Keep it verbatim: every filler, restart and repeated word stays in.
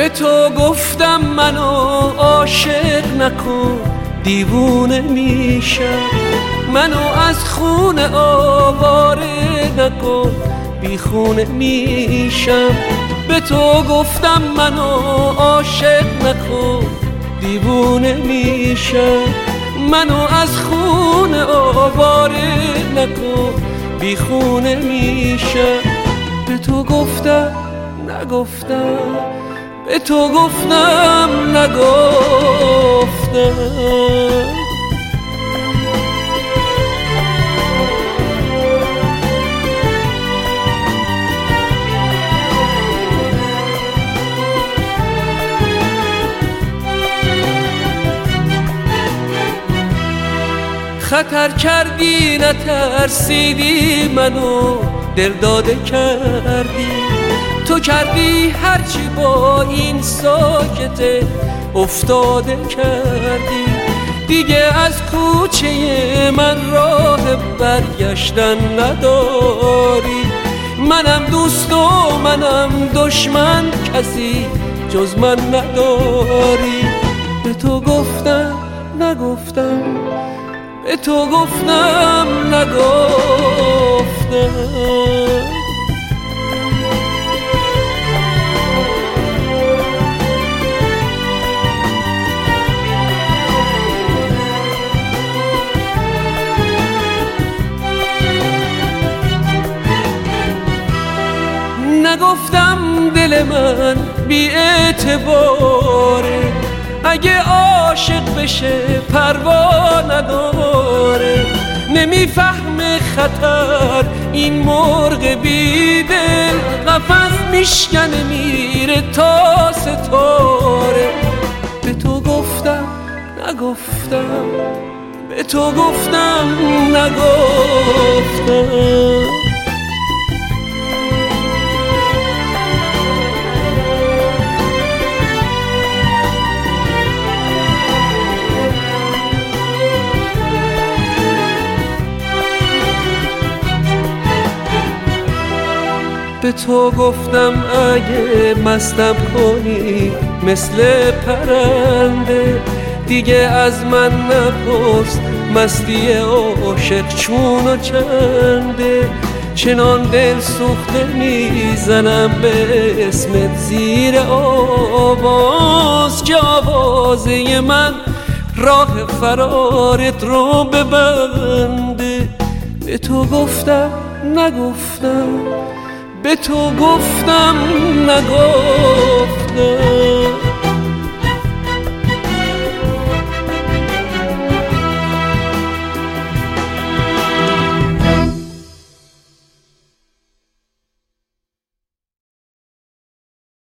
به تو گفتم منو عاشق نکن، دیوونه میشم. منو از خونه آواره نکن، بی خونه میشم. به تو گفتم منو عاشق نکن، دیوونه میشم. منو از خونه آواره نکن، بی خونه میشم. به تو گفتم نگفتم، به تو گفتم نگفتم. خطر کردی نترسیدی، منو دل داده کردی. تو کردی هرچی با این ساکته افتاده کردی. دیگه از کوچه من راه برگشتن نداری. منم دوست و منم دشمن، کسی جز من نداری. به تو گفتم نگفتم، به تو گفتم نگفتم. نگفتم دل من بی اعتباره، اگه عاشق بشه پروا نداره. نمیفهمه خطر این مرغ بی دل، قفس میشکنه میره تا ستاره. به تو گفتم نگفتم، به تو گفتم نگفتم. به تو گفتم اگه مستم کنی مثل پرنده، دیگه از من نپرس مستی عاشق چون و چنده. چنان دل سوخته میزنم به اسمت زیر آواز، که آوازه من راه فرارت رو ببنده. به تو گفتم نگفتم، به تو گفتم نگفتم.